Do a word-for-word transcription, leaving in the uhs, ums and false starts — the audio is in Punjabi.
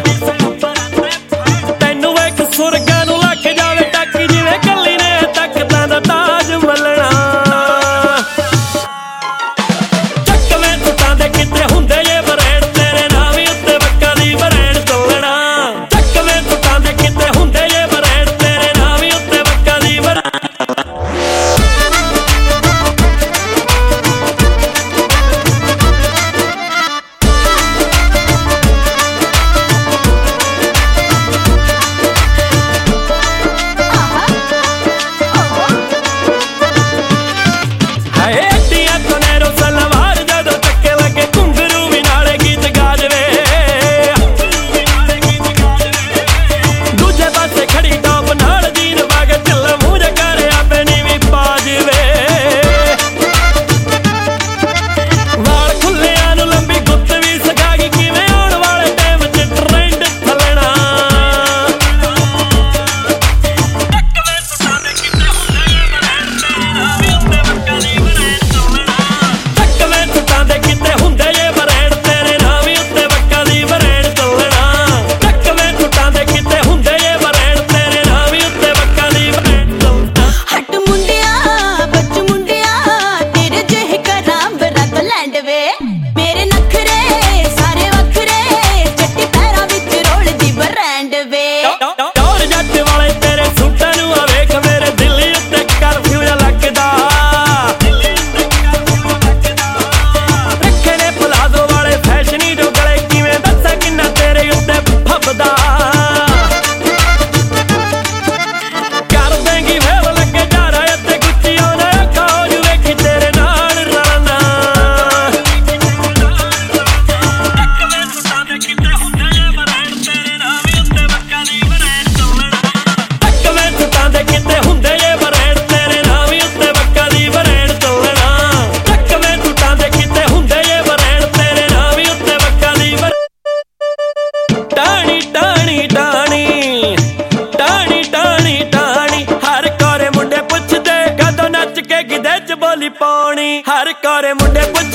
ਤੈਨੂੰ ਵੇਖ ਸੁਰਗਾਂ ਨੂੰ ਲੱਗ ਜਾਵੇ ਟੱਕ ਜਿਵੇਂ ਕੱਲੀ ਨੇ ਤੱਕਦਾਂ ਦਾ ਤਾਜ ਮਲਣਾ। ਚੱਕਵੇਂ ਟੁੱਟਾਂ ਦੇ ਕਿਤੇ ਹੁੰਦੇ ਜੇ ਬਰੇੜ ਤੇਰੇ ਨਾਂ ਵੀ ਉੱਤੇ ਬੱਕਾ ਦੀ ਬਰੇੜ ਤੋਲਣਾ। ਚੱਕਵੇਂ ਟੁੱਟਾਂ ਦੇ ਕਿਤੇ ਹੁੰਦੇ ਜੇ ਬਰੇੜ ਤੇਰੇ ਨਾਂ ਵੀ ਉੱਤੇ ਬੱਕਾ ਦੀ ਬਰੇੜ। ਮੇਰੇ ਨਖਰੇ ਸਾਰੇ ਵੱਖਰੇ ਚੱਟੀ ਪੈਰਾਂ ਵਿੱਚ ਰੋਲਦੀ ਬ੍ਰਾਂਡ ਵੇ। ਟੌਰ ਜੱਟ ਵਾਲੇ ਤੇਰੇ ਸੂਟਾਂ ਨੂੰ ਆ ਵੇਖ ਮੇਰੇ ਦਿਲ ਉੱਤੇ ਕਰਫਿਊ ਲੱਗਦਾ। ਰੱਖੇ ਨੇ ਪਲਾਜ਼ੋ ਵਾਲੇ ਫੈਸ਼ਨੀ ਜੋ ਗਲੇ ਕਿਵੇਂ ਦੱਸਾਂ ਕਿੰਨਾ ਤੇਰੇ ਉੱਤੇ ਫੱਬਦਾ। ਕਰ ਦੇਂਗੀ ਵੇਲ ਲੱਗੇ ਜਾਰਾ ਅਤੇ ਗੁੱਚੀਆਂ ਨਾ ਅੱਖਾਂ ਹੋ ਜੂ ਵੇਖੀ ਤੇਰੇ ਨਾਲ ਰਲਣਾ। ਹਰ ਕੋਰੇ ਮੁੰਡੇ ਪੁੱਛ